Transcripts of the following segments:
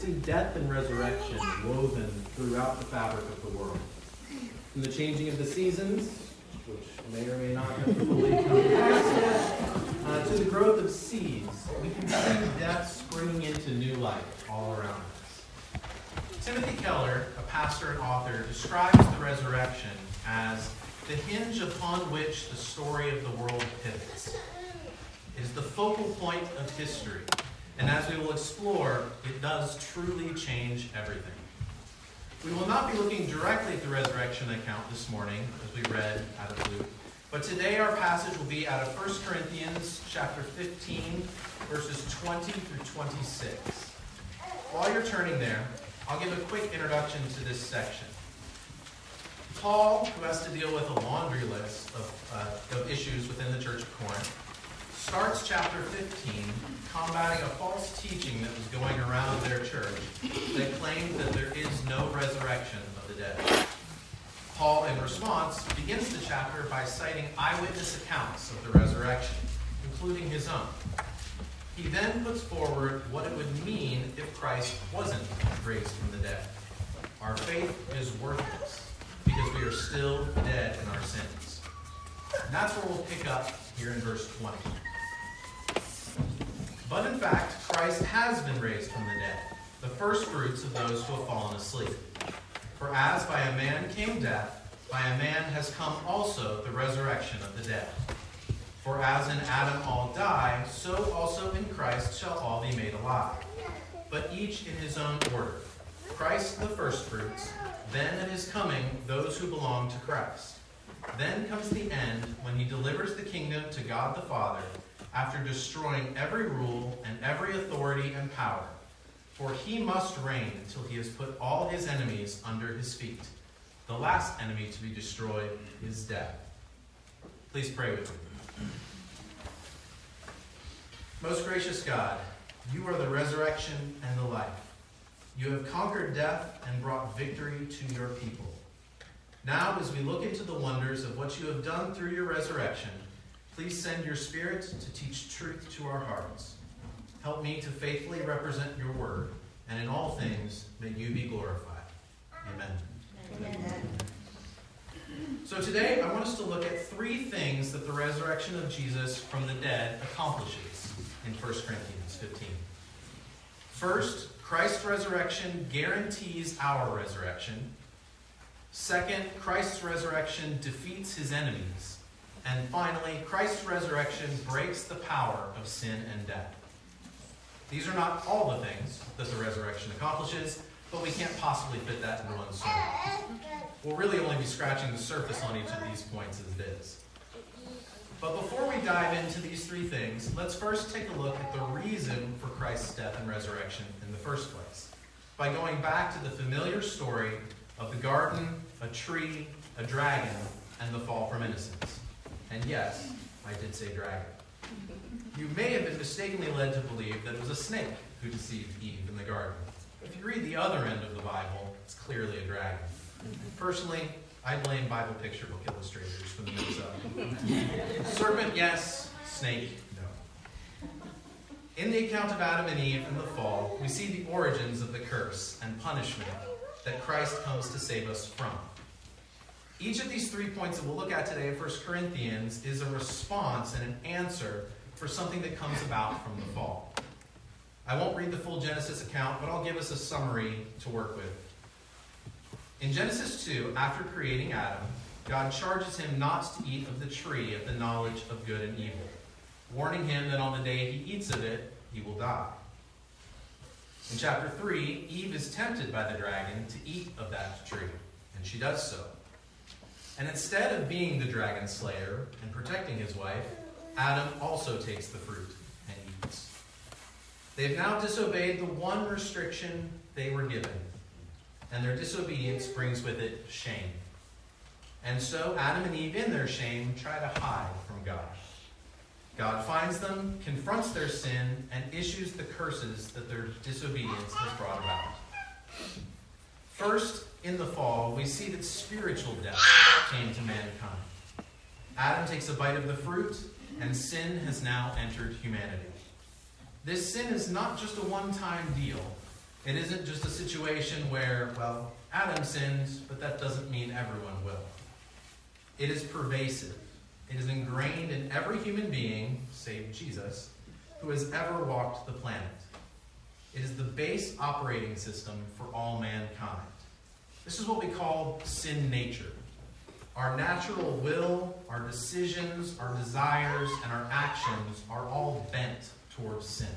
see death and resurrection woven throughout the fabric of the world. From the changing of the seasons, which may or may not have fully come to pass, to the growth of seeds, we can see death springing into new life all around us. Timothy Keller, a pastor and author, describes the resurrection as the hinge upon which the story of the world pivots. It is the focal point of history, and as we will explore, it does truly change everything. We will not be looking directly at the resurrection account this morning, as we read out of Luke, but today our passage will be out of 1 Corinthians chapter 15, verses 20 through 26. While you're turning there, I'll give a quick introduction to this section. Paul, who has to deal with a laundry list of issues within the Church of Corinth, starts chapter 15 combating a false teaching that was going around their church that claimed that there is no resurrection of the dead. Paul, in response, begins the chapter by citing eyewitness accounts of the resurrection, including his own. He then puts forward what it would mean if Christ wasn't raised from the dead. Our faith is worthless because we are still dead in our sins. And that's where we'll pick up here in verse 20. But in fact, Christ has been raised from the dead, the first fruits of those who have fallen asleep. For as by a man came death, by a man has come also the resurrection of the dead. For as in Adam all die, so also in Christ shall all be made alive, but each in his own order. Christ the firstfruits, then at his coming those who belong to Christ. Then comes the end when he delivers the kingdom to God the Father, after destroying every rule and every authority and power. For he must reign until he has put all his enemies under his feet. The last enemy to be destroyed is death. Please pray with me. Most gracious God, you are the resurrection and the life. You have conquered death and brought victory to your people. Now, as we look into the wonders of what you have done through your resurrection, please send your Spirit to teach truth to our hearts. Help me to faithfully represent your word, and in all things, may you be glorified. Amen. Amen. So today, I want us to look at three things that the resurrection of Jesus from the dead accomplishes in 1 Corinthians 15. First, Christ's resurrection guarantees our resurrection. Second, Christ's resurrection defeats his enemies. And finally, Christ's resurrection breaks the power of sin and death. These are not all the things that the resurrection accomplishes, but we can't possibly fit that into one sermon. We'll really only be scratching the surface on each of these points as it is. But before we dive into these three things, let's first take a look at the reason for Christ's death and resurrection in the first place, by going back to the familiar story of the garden, a tree, a dragon, and the fall from innocence. And yes, I did say dragon. You may have been mistakenly led to believe that it was a snake who deceived Eve in the garden. If you read the other end of the Bible, it's clearly a dragon. Personally, I blame Bible picture book illustrators for the mix-up. Serpent, yes. Snake, no. In the account of Adam and Eve and the fall, we see the origins of the curse and punishment that Christ comes to save us from. Each of these 3 points that we'll look at today in 1 Corinthians is a response and an answer for something that comes about from the fall. I won't read the full Genesis account, but I'll give us a summary to work with. In Genesis 2, after creating Adam, God charges him not to eat of the tree of the knowledge of good and evil, warning him that on the day he eats of it, he will die. In chapter 3, Eve is tempted by the dragon to eat of that tree, and she does so. And instead of being the dragon slayer and protecting his wife, Adam also takes the fruit and eats. They've now disobeyed the one restriction they were given, and their disobedience brings with it shame. And so Adam and Eve, in their shame, try to hide from God. God finds them, confronts their sin, and issues the curses that their disobedience has brought about. First, in the fall, we see that spiritual death came to mankind. Adam takes a bite of the fruit, and sin has now entered humanity. This sin is not just a one-time deal, It isn't just a situation where, well, Adam sinned, but that doesn't mean everyone will. It is pervasive. It is ingrained in every human being, save Jesus, who has ever walked the planet. It is the base operating system for all mankind. This is what we call sin nature. Our natural will, our decisions, our desires, and our actions are all bent towards sin.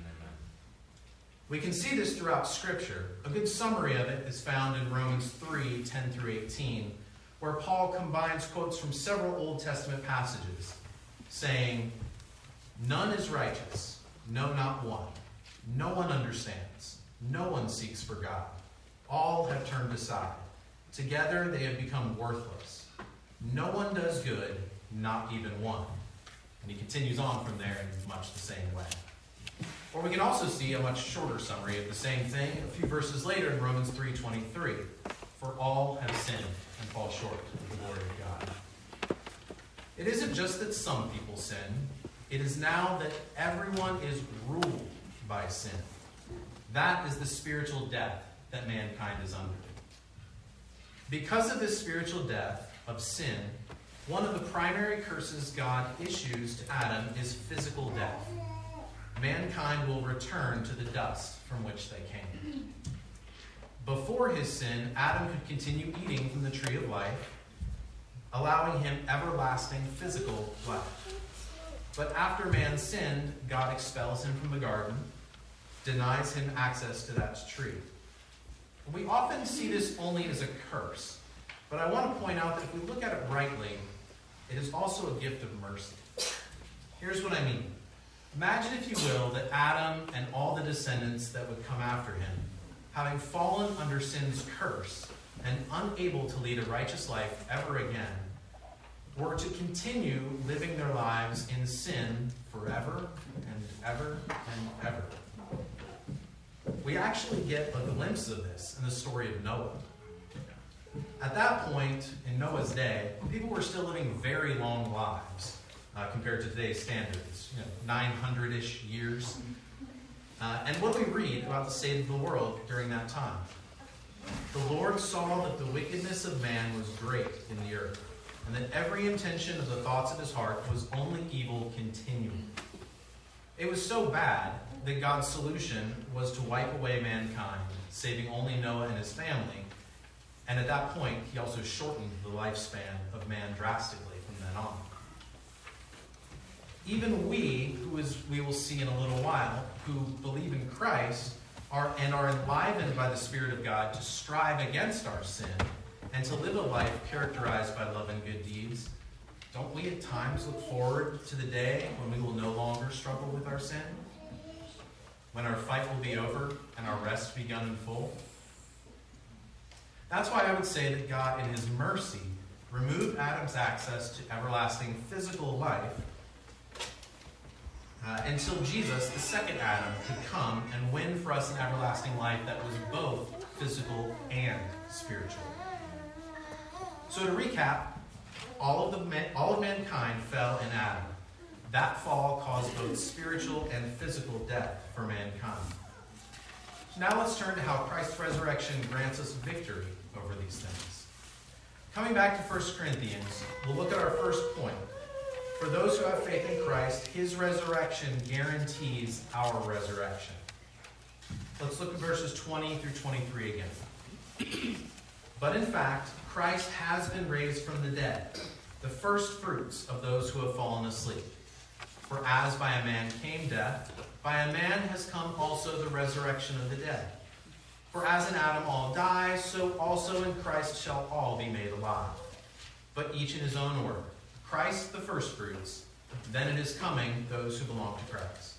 We can see this throughout Scripture. A good summary of it is found in Romans 3, 10 through 18, where Paul combines quotes from several Old Testament passages, saying, "None is righteous, no, not one. No one understands. No one seeks for God. All have turned aside. Together they have become worthless. No one does good, not even one." And he continues on from there in much the same way. Or we can also see a much shorter summary of the same thing a few verses later in Romans 3:23. "For all have sinned and fall short of the glory of God." It isn't just that some people sin. It is now that everyone is ruled by sin. That is the spiritual death that mankind is under. Because of this spiritual death of sin, one of the primary curses God issues to Adam is physical death. Mankind will return to the dust from which they came. Before his sin, Adam could continue eating from the tree of life, allowing him everlasting physical life. But after man sinned, God expels him from the garden, denies him access to that tree. We often see this only as a curse, but I want to point out that if we look at it rightly, it is also a gift of mercy. Here's what I mean. Imagine, if you will, that Adam and all the descendants that would come after him, having fallen under sin's curse and unable to lead a righteous life ever again, were to continue living their lives in sin forever and ever and ever. We actually get a glimpse of this in the story of Noah. At that point, in Noah's day, people were still living very long lives compared to today's standards, 900-ish years. And what do we read about the state of the world during that time? "The Lord saw that the wickedness of man was great in the earth, and that every intention of the thoughts of his heart was only evil continually." It was so bad that God's solution was to wipe away mankind, saving only Noah and his family. And at that point, he also shortened the lifespan of man drastically from then on. Even we, who, as we will see in a little while, who believe in Christ, are enlivened by the Spirit of God to strive against our sin and to live a life characterized by love and good deeds. Don't we at times look forward to the day when we will no longer struggle with our sin? When our fight will be over and our rest begun in full? That's why I would say that God, in his mercy, removed Adam's access to everlasting physical life until Jesus, the second Adam, could come and win for us an everlasting life that was both physical and spiritual. So to recap, all of mankind fell in Adam. That fall caused both spiritual and physical death for mankind. So now let's turn to how Christ's resurrection grants us victory over these things. Coming back to 1 Corinthians, we'll look at our first point. For those who have faith in Christ, his resurrection guarantees our resurrection. Let's look at verses 20 through 23 again. "But in fact, Christ has been raised from the dead, the first fruits of those who have fallen asleep. For as by a man came death, by a man has come also the resurrection of the dead. For as in Adam all die, so also in Christ shall all be made alive. But each in his own order. Christ the firstfruits, then it is coming those who belong to Christ."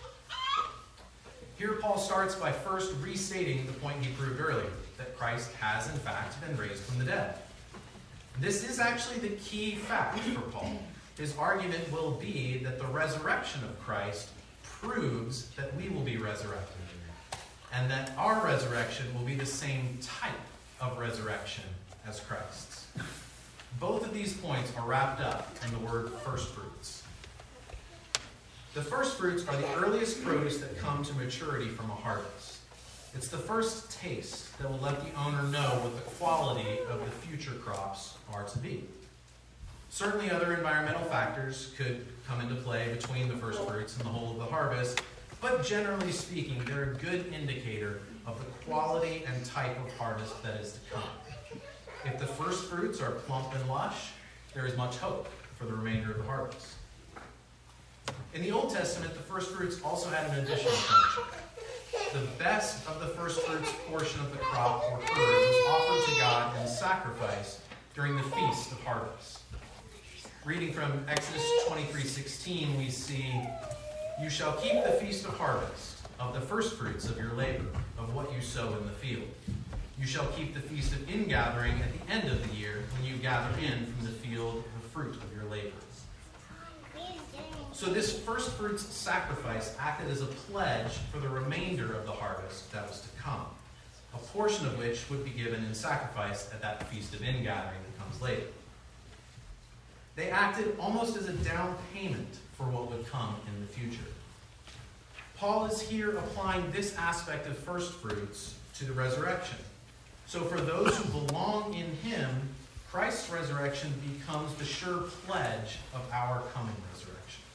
Here Paul starts by first restating the point he proved earlier, that Christ has in fact been raised from the dead. This is actually the key fact for Paul. His argument will be that the resurrection of Christ proves that we will be resurrected, and that our resurrection will be the same type of resurrection as Christ's. Both of these points are wrapped up in the word firstfruits. The firstfruits are the earliest produce that come to maturity from a harvest. It's the first taste that will let the owner know what the quality of the future crops are to be. Certainly other environmental factors could come into play between the first fruits and the whole of the harvest, but generally speaking, they're a good indicator of the quality and type of harvest that is to come. If the first fruits are plump and lush, there is much hope for the remainder of the harvest. In the Old Testament, the first fruits also had an additional function. The best of the first fruits portion of the crop or herd was offered to God in sacrifice during the Feast of Harvest. Reading from Exodus 23:16, we see, "You shall keep the Feast of Harvest, of the first fruits of your labor, of what you sow in the field. You shall keep the Feast of Ingathering at the end of the year, when you gather in from the field the fruit of your labor." So this first fruits sacrifice acted as a pledge for the remainder of the harvest that was to come, a portion of which would be given in sacrifice at that Feast of Ingathering that comes later. They acted almost as a down payment for what would come in the future. Paul is here applying this aspect of first fruits to the resurrection. So for those who belong in him, Christ's resurrection becomes the sure pledge of our coming resurrection.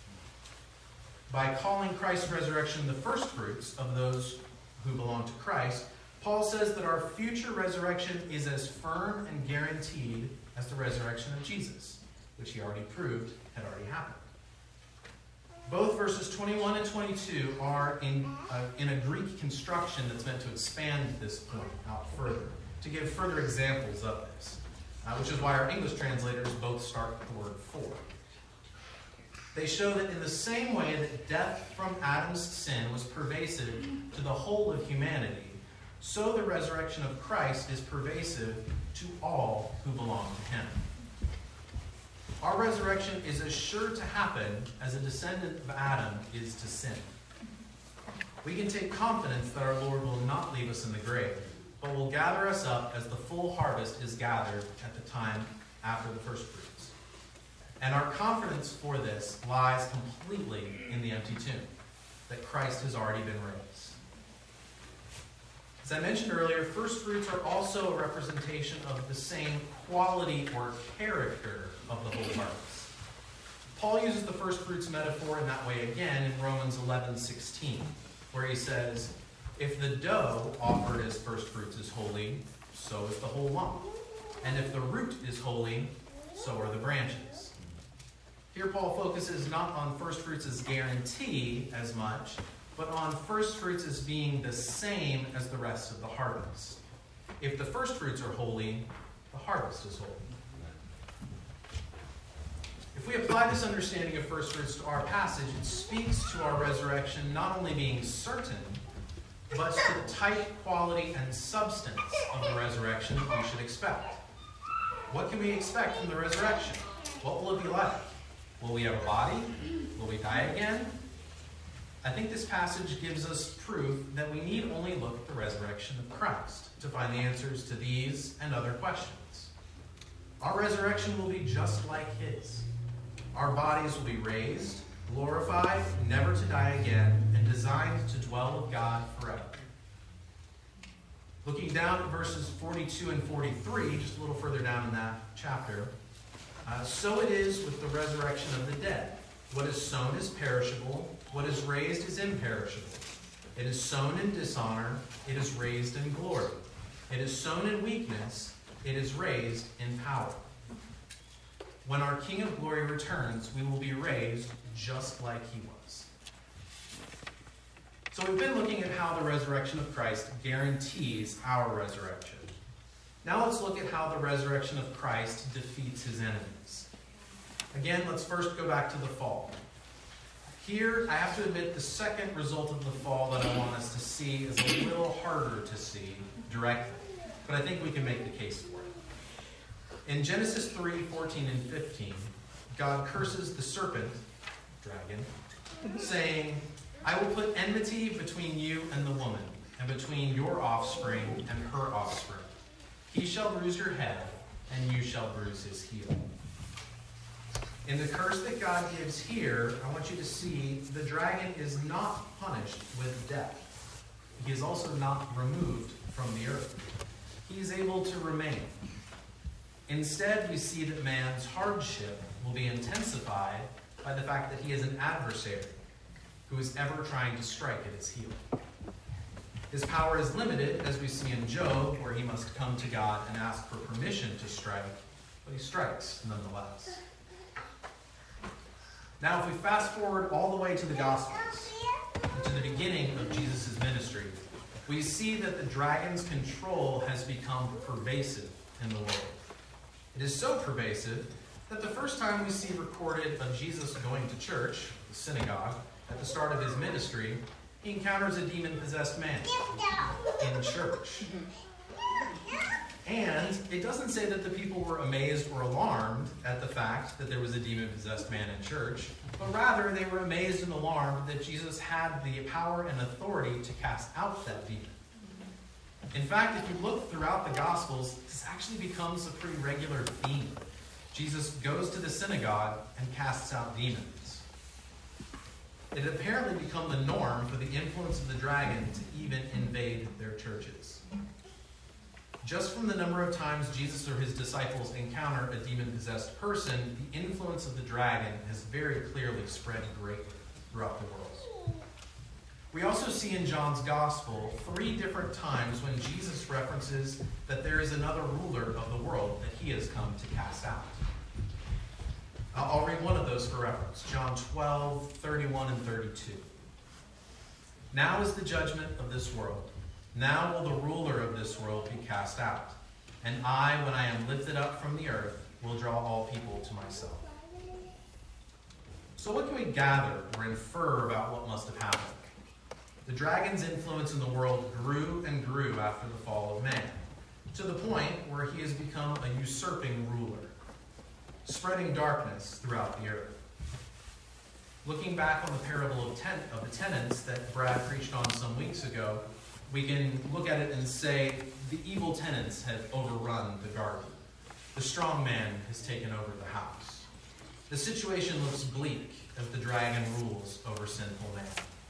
By calling Christ's resurrection the first fruits of those who belong to Christ, Paul says that our future resurrection is as firm and guaranteed as the resurrection of Jesus, which he already proved had already happened. Both verses 21 and 22 are in a Greek construction that's meant to expand this point out further, to give further examples of this, which is why our English translators both start with the word "for." They show that in the same way that death from Adam's sin was pervasive to the whole of humanity, so the resurrection of Christ is pervasive to all who belong to him. Our resurrection is as sure to happen as a descendant of Adam is to sin. We can take confidence that our Lord will not leave us in the grave, but will gather us up as the full harvest is gathered at the time after the first fruits. And our confidence for this lies completely in the empty tomb, that Christ has already been raised. As I mentioned earlier, first fruits are also a representation of the same quality or character of the whole harvest. Paul uses the first fruits metaphor in that way again in Romans 11:16, where he says, "If the dough offered as first fruits is holy, so is the whole lump. And if the root is holy, so are the branches." Here Paul focuses not on first fruits as guarantee as much, but on first fruits as being the same as the rest of the harvest. If the first fruits are holy, the harvest is holy. If we apply this understanding of first fruits to our passage, it speaks to our resurrection not only being certain, but to the type, quality, and substance of the resurrection we should expect. What can we expect from the resurrection? What will it be like? Will we have a body? Will we die again? I think this passage gives us proof that we need only look at the resurrection of Christ to find the answers to these and other questions. Our resurrection will be just like his. Our bodies will be raised, glorified, never to die again, and designed to dwell with God forever. Looking down at verses 42 and 43, just a little further down in that chapter, so it is with the resurrection of the dead. What is sown is perishable. What is raised is imperishable. It is sown in dishonor. It is raised in glory. It is sown in weakness. It is raised in power. When our King of glory returns, we will be raised just like he was. So we've been looking at how the resurrection of Christ guarantees our resurrection. Now let's look at how the resurrection of Christ defeats his enemies. Again, let's first go back to the fall. Here, I have to admit, the second result of the fall that I want us to see is a little harder to see directly, but I think we can make the case for it. In Genesis 3:14 and 15, God curses the serpent, dragon, saying, "I will put enmity between you and the woman, and between your offspring and her offspring. He shall bruise your head, and you shall bruise his heel." In the curse that God gives here, I want you to see the dragon is not punished with death. he is also not removed from the earth. He is able to remain. Instead, we see that man's hardship will be intensified by the fact that he is an adversary who is ever trying to strike at his heel. His power is limited, as we see in Job, where he must come to God and ask for permission to strike, but he strikes nonetheless. Now, if we fast forward all the way to the Gospels, and to the beginning of Jesus' ministry, we see that the dragon's control has become pervasive in the world. It is so pervasive that the first time we see recorded of Jesus going to church, the synagogue, at the start of his ministry, he encounters a demon-possessed man in church. And it doesn't say that the people were amazed or alarmed at the fact that there was a demon-possessed man in church, but rather they were amazed and alarmed that Jesus had the power and authority to cast out that demon. In fact, if you look throughout the Gospels, this actually becomes a pretty regular theme. Jesus goes to the synagogue and casts out demons. It had apparently become the norm for the influence of the dragon to even invade their churches. Just from the number of times Jesus or his disciples encounter a demon-possessed person, the influence of the dragon has very clearly spread greatly throughout the world. We also see in John's Gospel 3 different times when Jesus references that there is another ruler of the world that he has come to cast out. I'll read one of those for reference. John 12, 31 and 32. Now is the judgment of this world. Now will the ruler of this world be cast out. And I, when I am lifted up from the earth, will draw all people to myself. So what can we gather or infer about what must have happened? The dragon's influence in the world grew and grew after the fall of man, to the point where he has become a usurping ruler, spreading darkness throughout the earth. Looking back on the parable of the tenants that Brad preached on some weeks ago, we can look at it and say the evil tenants have overrun the garden. The strong man has taken over the house. The situation looks bleak as the dragon rules over sinful man.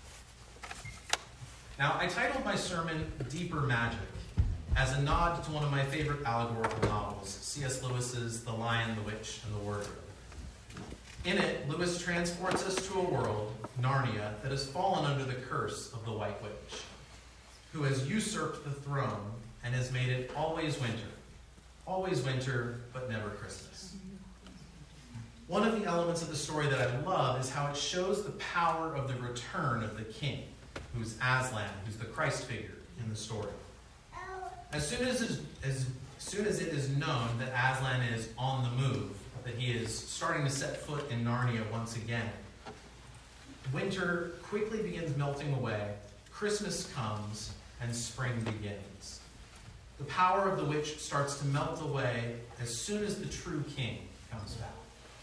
Now, I titled my sermon Deeper Magic, as a nod to one of my favorite allegorical novels, C.S. Lewis's The Lion, the Witch, and the Wardrobe. In it, Lewis transports us to a world, Narnia, that has fallen under the curse of the White Witch, who has usurped the throne and has made it always winter, but never Christmas. One of the elements of the story that I love is how it shows the power of the return of the king, who's Aslan, who's the Christ figure in the story. As soon as it is known that Aslan is on the move, that he is starting to set foot in Narnia once again, winter quickly begins melting away, Christmas comes, and spring begins. The power of the witch starts to melt away as soon as the true king comes back.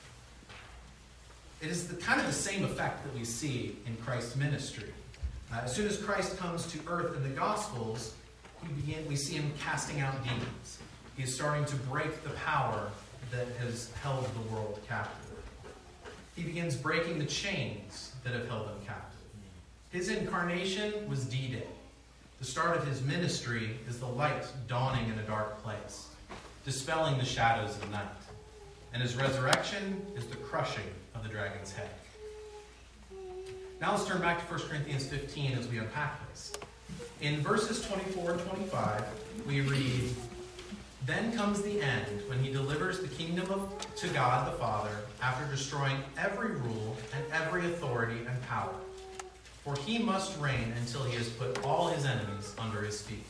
It is kind of the same effect that we see in Christ's ministry. As soon as Christ comes to earth in the Gospels, we see him casting out demons. He is starting to break the power that has held the world captive. He begins breaking the chains that have held them captive. His incarnation was D-Day. The start of his ministry is the light dawning in a dark place, dispelling the shadows of night. And his resurrection is the crushing of the dragon's head. Now let's turn back to 1 Corinthians 15 as we unpack this. In verses 24 and 25, we read, "Then comes the end, when he delivers the kingdom to God the Father, after destroying every rule and every authority and power. For he must reign until he has put all his enemies under his feet."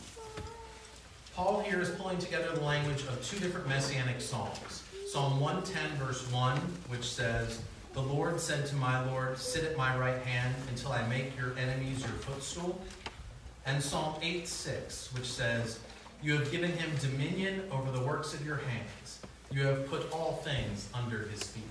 Paul here is pulling together the language of 2 different messianic psalms. Psalm 110, verse 1, which says, "The Lord said to my Lord, sit at my right hand until I make your enemies your footstool." And Psalm 8:6, which says, "You have given him dominion over the works of your hands. You have put all things under his feet."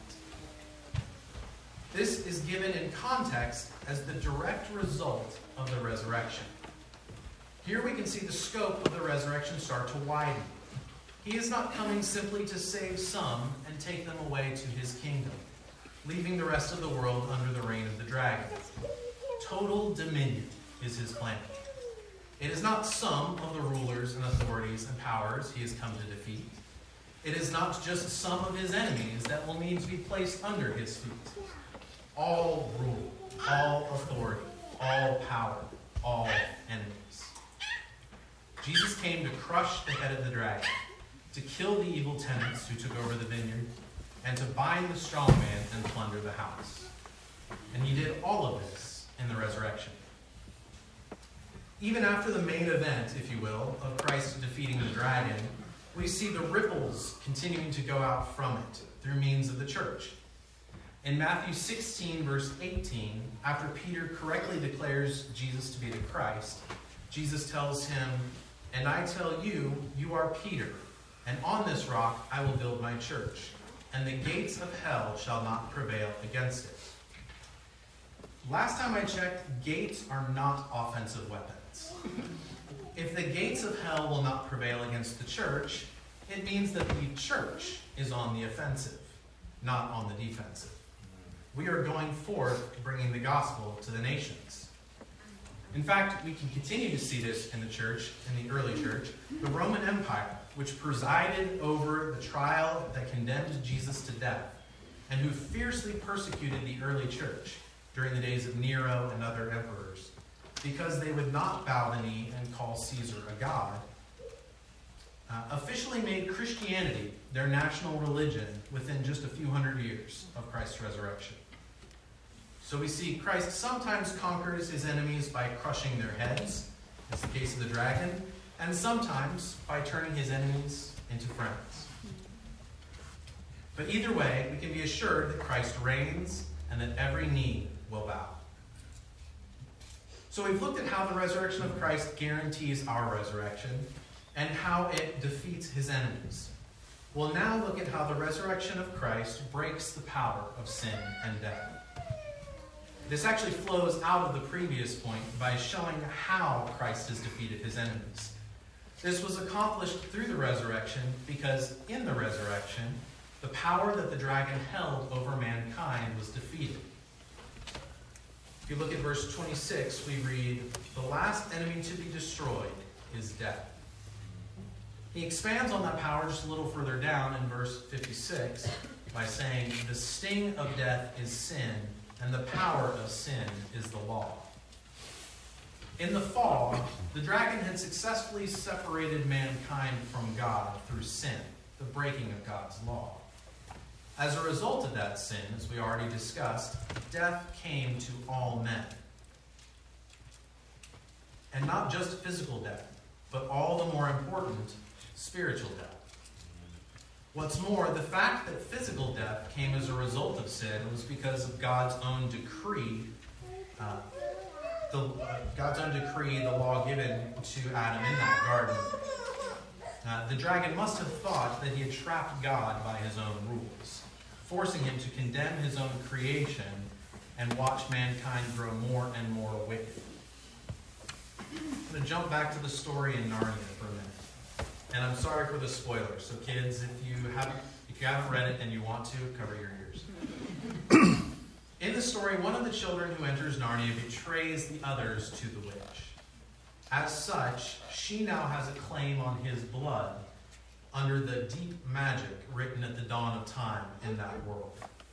This is given in context as the direct result of the resurrection. Here we can see the scope of the resurrection start to widen. He is not coming simply to save some and take them away to his kingdom, leaving the rest of the world under the reign of the dragon. Total dominion is his plan. It is not some of the rulers and authorities and powers he has come to defeat. It is not just some of his enemies that will need to be placed under his feet. All rule, all authority, all power, all enemies. Jesus came to crush the head of the dragon, to kill the evil tenants who took over the vineyard, and to bind the strong man and plunder the house. And he did all of this in the resurrection. Even after the main event, if you will, of Christ defeating the dragon, we see the ripples continuing to go out from it through means of the church. In Matthew 16, verse 18, after Peter correctly declares Jesus to be the Christ, Jesus tells him, "And I tell you, you are Peter, and on this rock I will build my church, and the gates of hell shall not prevail against it." Last time I checked, gates are not offensive weapons. If the gates of hell will not prevail against the church, it means that the church is on the offensive, not on the defensive. We are going forth bringing the gospel to the nations. In fact, we can continue to see this in the church, in the early church. The Roman Empire, which presided over the trial that condemned Jesus to death, and who fiercely persecuted the early church during the days of Nero and other emperors, because they would not bow the knee and call Caesar a god, officially made Christianity their national religion within just a few hundred years of Christ's resurrection. So we see Christ sometimes conquers his enemies by crushing their heads, as the case of the dragon, and sometimes by turning his enemies into friends. But either way, we can be assured that Christ reigns and that every knee will bow. So we've looked at how the resurrection of Christ guarantees our resurrection and how it defeats his enemies. We'll now look at how the resurrection of Christ breaks the power of sin and death. This actually flows out of the previous point by showing how Christ has defeated his enemies. This was accomplished through the resurrection because in the resurrection, the power that the dragon held over mankind was defeated. If you look at verse 26, we read, "The last enemy to be destroyed is death." He expands on that power just a little further down in verse 56 by saying, "The sting of death is sin, and the power of sin is the law." In the fall, the dragon had successfully separated mankind from God through sin, the breaking of God's law. As a result of that sin, as we already discussed, death came to all men. And not just physical death, but all the more important, spiritual death. What's more, the fact that physical death came as a result of sin was because of God's own decree, the law given to Adam in that garden. The dragon must have thought that he had trapped God by his own rules, forcing him to condemn his own creation and watch mankind grow more and more wicked. I'm going to jump back to the story in Narnia for a minute. And I'm sorry for the spoilers. So kids, if you haven't read it and you want to, cover your ears. In the story, one of the children who enters Narnia betrays the others to the witch. As such, she now has a claim on his blood under the deep magic written at the dawn of time in that world.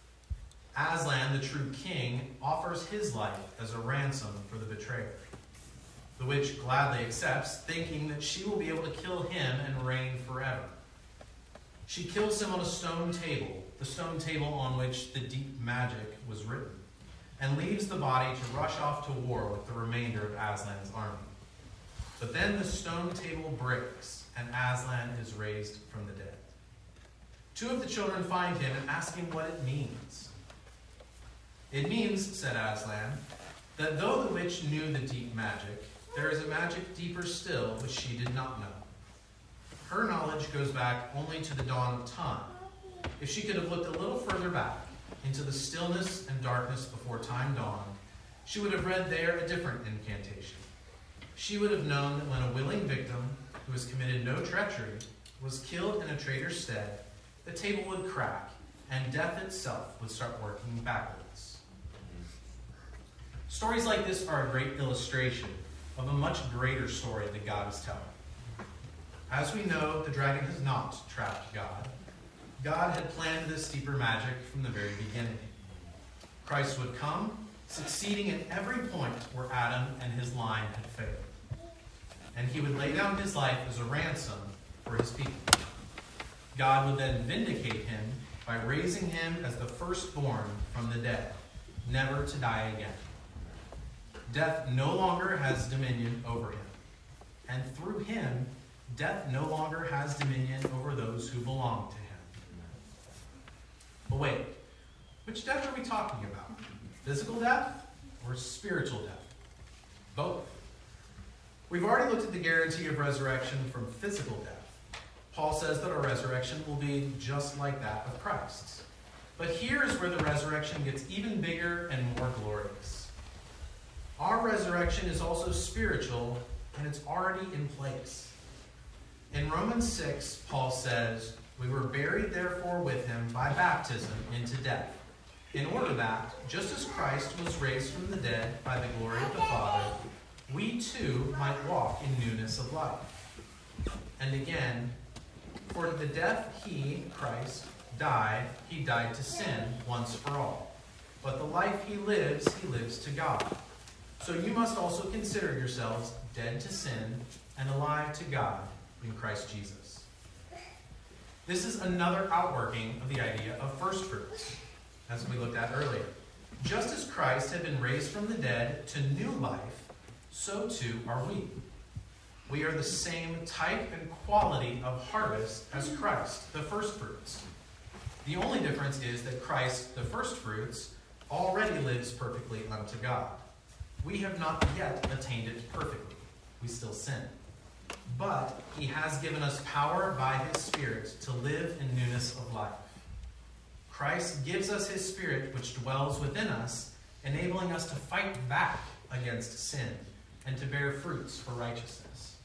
Aslan, the true king, offers his life as a ransom for the betrayer. The witch gladly accepts, thinking that she will be able to kill him and reign forever. She kills him on a stone table, the stone table on which the deep magic was written, and leaves the body to rush off to war with the remainder of Aslan's army. But then the stone table breaks, and Aslan is raised from the dead. Two of the children find him and ask him what it means. "It means," said Aslan, "that though the witch knew the deep magic, there is a magic deeper still which she did not know. Her knowledge goes back only to the dawn of time. If she could have looked a little further back, into the stillness and darkness before time dawned, she would have read there a different incantation. She would have known that when a willing victim, who has committed no treachery, was killed in a traitor's stead, the table would crack, and death itself would start working backwards." Stories like this are a great illustration of a much greater story that God is telling. As we know, the dragon has not trapped God. God had planned this deeper magic from the very beginning. Christ would come, succeeding at every point where Adam and his line had failed. And he would lay down his life as a ransom for his people. God would then vindicate him by raising him as the firstborn from the dead, never to die again. Death no longer has dominion over him. And through him, death no longer has dominion over those who belong to him. But wait, which death are we talking about? Physical death or spiritual death? Both. We've already looked at the guarantee of resurrection from physical death. Paul says that our resurrection will be just like that of Christ's. But here is where the resurrection gets even bigger and more glorious. Our resurrection is also spiritual, and it's already in place. In Romans 6, Paul says, "We were buried therefore with him by baptism into death, in order that, just as Christ was raised from the dead by the glory of the Father, we too might walk in newness of life." And again, "For the death he, Christ, died, he died to sin once for all. But the life he lives to God. So you must also consider yourselves dead to sin and alive to God in Christ Jesus." This is another outworking of the idea of first fruits, as we looked at earlier. Just as Christ had been raised from the dead to new life, so too are we. We are the same type and quality of harvest as Christ, the first fruits. The only difference is that Christ, the first fruits, already lives perfectly unto God. We have not yet attained it perfectly. We still sin. But he has given us power by his Spirit to live in newness of life. Christ gives us his Spirit, which dwells within us, enabling us to fight back against sin and to bear fruits for righteousness.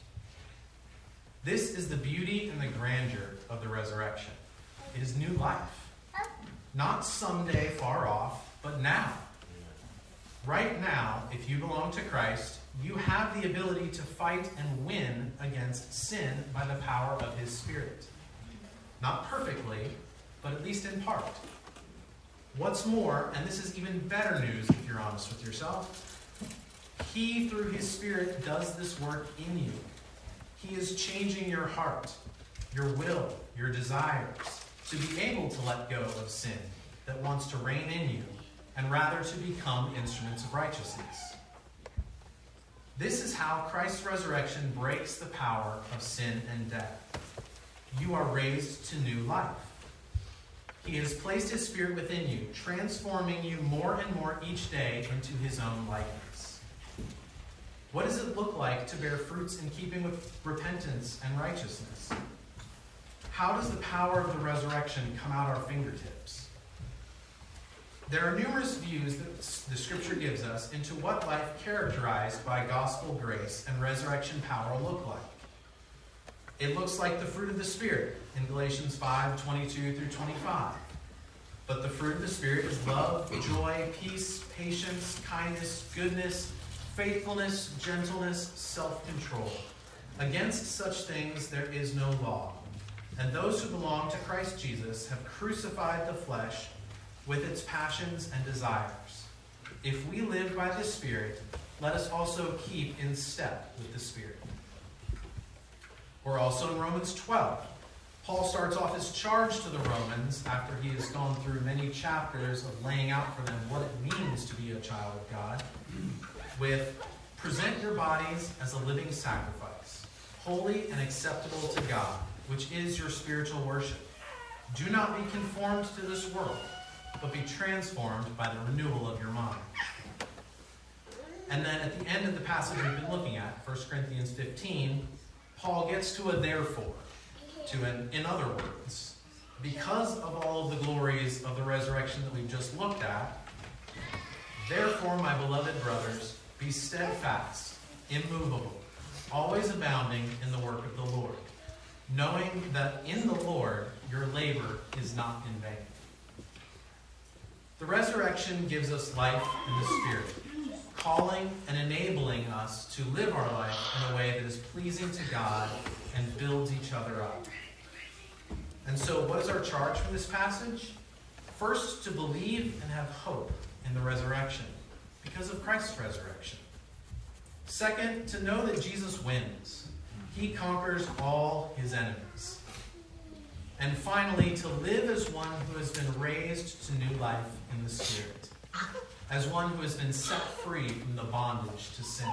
This is the beauty and the grandeur of the resurrection. It is new life. Not someday far off, but now. Right now, if you belong to Christ, you have the ability to fight and win against sin by the power of his Spirit. Not perfectly, but at least in part. What's more, and this is even better news if you're honest with yourself, he, through his Spirit, does this work in you. He is changing your heart, your will, your desires, to be able to let go of sin that wants to reign in you, and rather to become instruments of righteousness. This is how Christ's resurrection breaks the power of sin and death. You are raised to new life. He has placed his Spirit within you, transforming you more and more each day into his own likeness. What does it look like to bear fruits in keeping with repentance and righteousness? How does the power of the resurrection come out our fingertips? There are numerous views that the Scripture gives us into what life characterized by gospel grace and resurrection power look like. It looks like the fruit of the Spirit in Galatians 5:22 through 25. But the fruit of the Spirit is love, joy, peace, patience, kindness, goodness, faithfulness, gentleness, self-control. Against such things there is no law. And those who belong to Christ Jesus have crucified the flesh with its passions and desires. If we live by the Spirit, let us also keep in step with the Spirit. Or also in Romans 12, Paul starts off his charge to the Romans after he has gone through many chapters of laying out for them what it means to be a child of God, with present your bodies as a living sacrifice, holy and acceptable to God, which is your spiritual worship. Do not be conformed to this world, but be transformed by the renewal of your mind. And then at the end of the passage we've been looking at, 1 Corinthians 15, Paul gets to a therefore, to an in other words. Because of all of the glories of the resurrection that we've just looked at, therefore, my beloved brothers, be steadfast, immovable, always abounding in the work of the Lord, knowing that in the Lord your labor is not in vain. The resurrection gives us life in the Spirit. calling and enabling us to live our life in a way that is pleasing to God and builds each other up. And so what is our charge from this passage? First, to believe and have hope in the resurrection because of Christ's resurrection. Second, to know that Jesus wins. He conquers all his enemies. And finally, to live as one who has been raised to new life in the Spirit, as one who has been set free from the bondage to sin.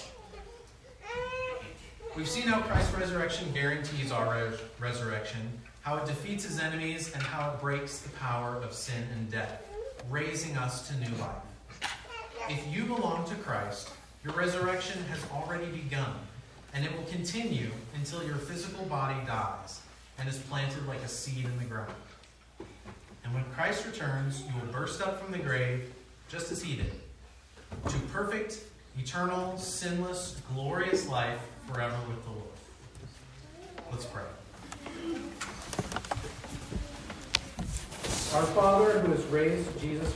We've seen how Christ's resurrection guarantees our resurrection, how it defeats his enemies, and how it breaks the power of sin and death, raising us to new life. If you belong to Christ, your resurrection has already begun, and it will continue until your physical body dies and is planted like a seed in the ground. And when Christ returns, you will burst up from the grave, just as he did, to perfect, eternal, sinless, glorious life forever with the Lord. Let's pray. Our Father, who has raised Jesus